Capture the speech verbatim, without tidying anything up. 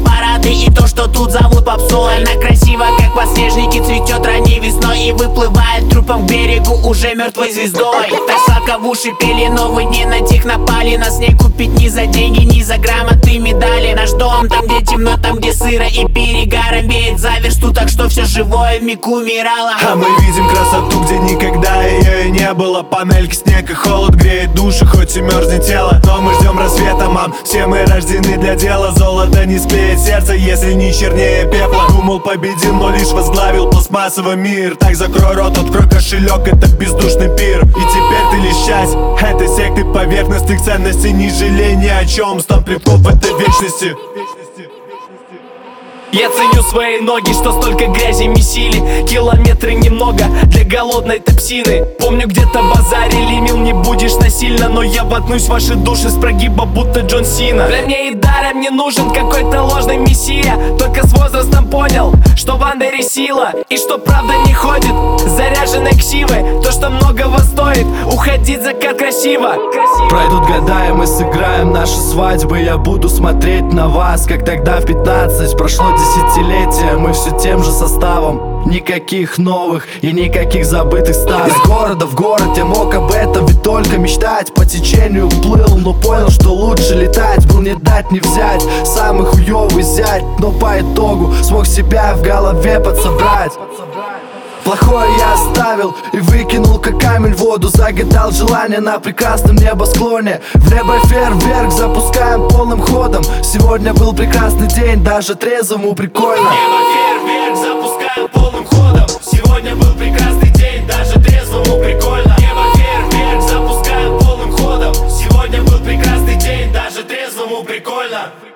хит-парады и то, что тут зовут попсой. Она красива, как подснежники, цветет ранней весной и выплывает трупом к берегу уже мертвой звездой. Так сладко в уши пели, но вы не на тех напали. Нас не купить ни за деньги, ни за грамоты, медали. Наш дом там, где темно, там, где сыро и перегаром веет за версту, так что все живое вмиг умирало. А мы видим красоту, где никогда ее и не было. Панельки, снег и холод греет души, хоть и мерзнет тело. Но мы ждем рассвета, мам, все мы рождены для дела. Золото не склеит сердце, если не чернее пепла. Думал, победил, но лишь возглавил пластмассовый мир. Так закрой рот, открой кошелек, это бездушный пир. И теперь ты лишь часть этой секты поверхностных ценностей. Не жалей ни о чем, стан плевков в этой вечности. Я ценю свои ноги, что столько грязи месили. Километры немного для голодной топсины. Помню, где-то базарили, мил, не будешь насильно. Но я воткнусь в ваши души с прогиба, будто Джон Сина. Для мне и даром не нужен какой-то ложный мессия. Только с возрастом понял, что в андере сила. И что правда не ходит, заряженной ксивой. То, что многого стоит, уходить закат красиво. Пройдут года, и мы сыграем наши свадьбы. Я буду смотреть на вас, как тогда в пятнадцать. Прошло десятилетия, мы все тем же составом. Никаких новых и никаких забытых старых. Из города в город я мог об этом ведь только мечтать. По течению плыл, но понял, что лучше летать. Был не дать, не взять, самый хуёвый зять. Но по итогу смог себя в голове подсобрать. Плохое я оставил и выкинул, как камень в воду. Загадал желание на прекрасном небосклоне. В небо фейерверк запускаем полным ходом. Сегодня был прекрасный день, даже трезвому прикольно. Небо фейерверк запускаем полным ходом. Сегодня был прекрасный день, даже трезвому прикольно. Небо фейерверк запускаем полным ходом. Сегодня был прекрасный день, даже трезвому прикольно.